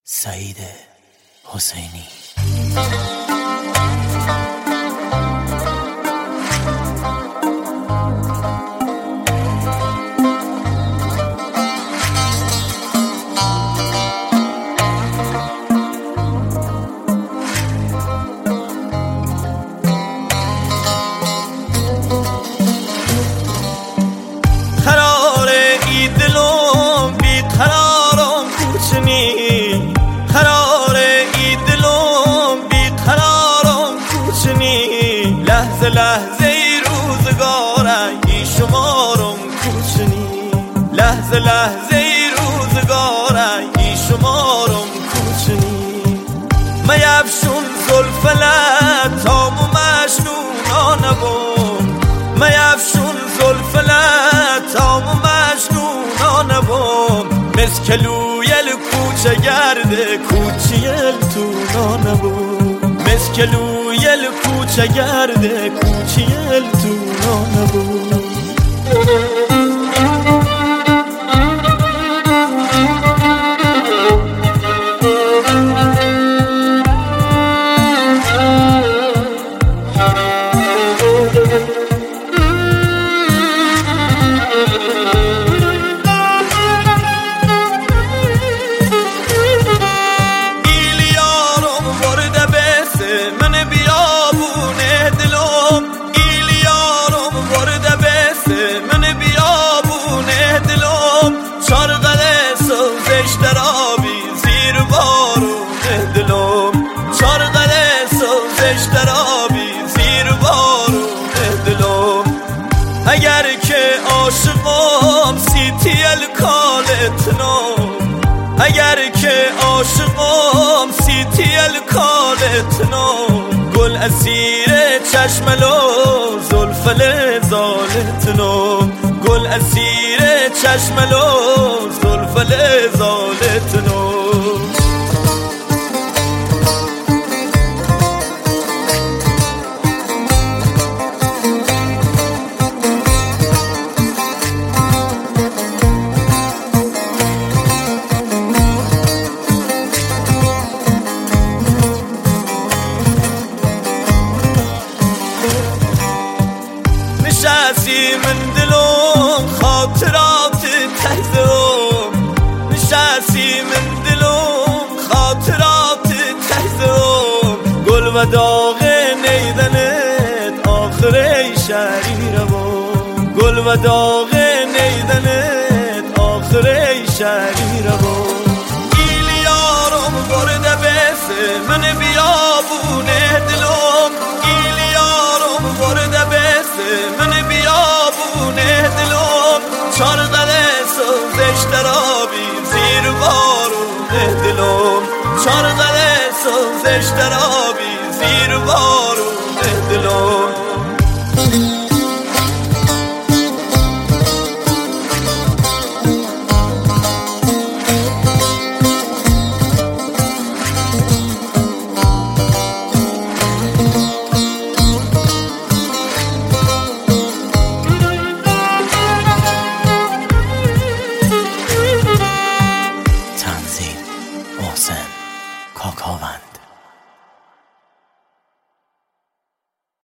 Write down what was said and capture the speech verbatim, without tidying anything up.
سعید حسینی. لحظه ای روزگارم بی شمارم کوچنی، لحظه لحظه ای روزگارم بی شمارم کوچنی. میفشون زلفلت تام و مجنونانه بوم، میفشون زلفلت تام و مجنونانه بوم. مسکلویل کوچه گرده کوچیل تو نانه بوم، مسکلویل کوچه گرده کوچیل تو نانه بود. اگر که عاشقم سیتیل کالتنم، اگر که عاشقم سیتیل کالتنم. گل اسیر چشملو زلفل زالتنم، گل اسیر چشملو زلفل زالتنم. نشستی من دلم خاطرات تهزم، نشستی من دلم خاطرات تهزم. گل و داغ نیدنت آخره شهری روم، گل و داغ نیدنت آخره شهری روم. ایلیارم برده بسه من بیابونه دلم، ایلیارم برده بسه من بیابونه دلم. چارقل سوزش درابی زیر بارونه دلم، چارقل سوزش درابی زیر بارونه